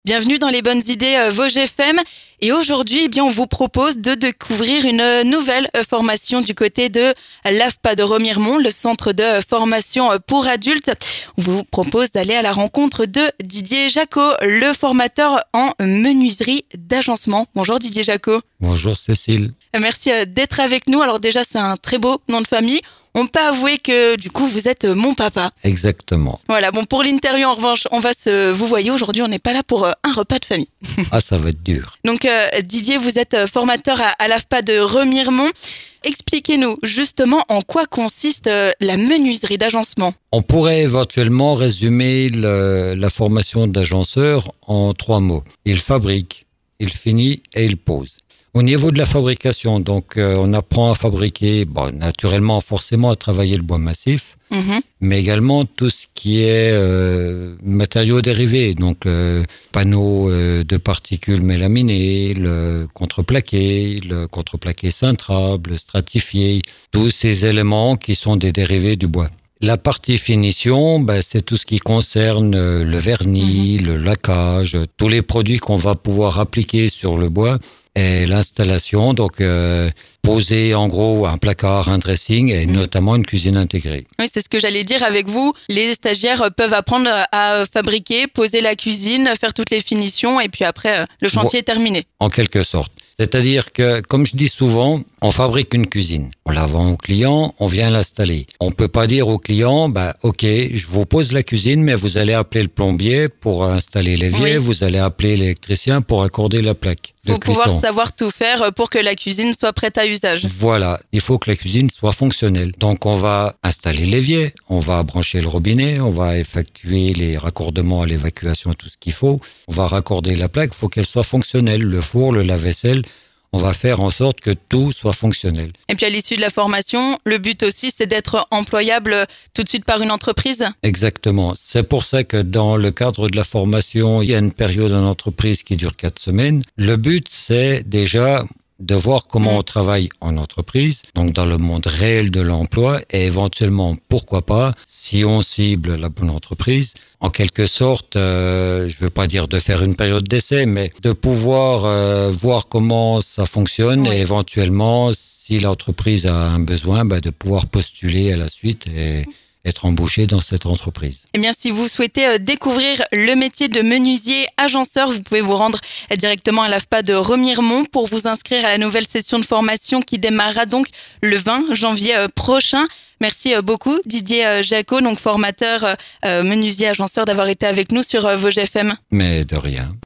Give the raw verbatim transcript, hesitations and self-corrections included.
Bienvenue dans les bonnes idées euh, Vosges F M. Et aujourd'hui, eh bien, on vous propose de découvrir une euh, nouvelle euh, formation du côté de l'A F P A de Remiremont, le centre de euh, formation euh, pour adultes. On vous propose d'aller à la rencontre de Didier Jacot, le formateur en menuiserie d'agencement. Bonjour Didier Jacot. Bonjour Cécile. Merci euh, d'être avec nous. Alors déjà, c'est un très beau nom de famille. On peut avouer que du coup, vous êtes mon papa. Exactement. Voilà, bon, pour l'interview, en revanche, on va se vous voyez. Aujourd'hui, on n'est pas là pour euh, un repas de famille. Ah, ça va être dur. Donc, euh, Didier, vous êtes formateur à, à l'A F P A de Remiremont. Expliquez-nous justement en quoi consiste euh, la menuiserie d'agencement. On pourrait éventuellement résumer le, la formation d'agenceur en trois mots. Il fabrique, il finit et il pose. Au niveau de la fabrication, donc euh, on apprend à fabriquer, bon, naturellement, forcément à travailler le bois massif, mmh. mais également tout ce qui est euh, matériaux dérivés, donc euh, panneaux euh, de particules mélaminées, le contreplaqué, le contreplaqué cintrable, le stratifié, tous ces éléments qui sont des dérivés du bois. La partie finition, ben, c'est tout ce qui concerne le vernis, mmh. le laquage, tous les produits qu'on va pouvoir appliquer sur le bois. Et l'installation, donc euh, poser en gros un placard, un dressing et mmh. notamment une cuisine intégrée. Oui, c'est ce que j'allais dire avec vous. Les stagiaires peuvent apprendre à fabriquer, poser la cuisine, faire toutes les finitions et puis après, le chantier est terminé. En quelque sorte. C'est-à-dire que, comme je dis souvent, on fabrique une cuisine. On la vend au client, on vient l'installer. On ne peut pas dire au client, bah, ok, je vous pose la cuisine, mais vous allez appeler le plombier pour installer l'évier, oui. vous allez appeler l'électricien pour accorder la plaque. Il faut pouvoir savoir tout faire pour que la cuisine soit prête à usage. Voilà, il faut que la cuisine soit fonctionnelle. Donc on va installer l'évier, on va brancher le robinet, on va effectuer les raccordements à l'évacuation, tout ce qu'il faut. On va raccorder la plaque, il faut qu'elle soit fonctionnelle. Le four, le lave-vaisselle, on va faire en sorte que tout soit fonctionnel. Et puis à l'issue de la formation, le but aussi, c'est d'être employable tout de suite par une entreprise ? Exactement. C'est pour ça que dans le cadre de la formation, il y a une période en entreprise qui dure quatre semaines. Le but, c'est déjà de voir comment mmh. on travaille en entreprise, donc dans le monde réel de l'emploi, et éventuellement, pourquoi pas, si on cible la bonne entreprise, en quelque sorte, euh, je ne veux pas dire de faire une période d'essai, mais de pouvoir euh, voir comment ça fonctionne oui. et éventuellement, si l'entreprise a un besoin, bah, de pouvoir postuler à la suite et être embauché dans cette entreprise. Eh bien, si vous souhaitez découvrir le métier de menuisier agenceur, vous pouvez vous rendre directement à l'A F P A de Remiremont pour vous inscrire à la nouvelle session de formation qui démarrera donc le vingt janvier prochain. Merci beaucoup Didier Jacot, donc formateur euh, menuisier agenceur, d'avoir été avec nous sur Vosges F M. Mais de rien.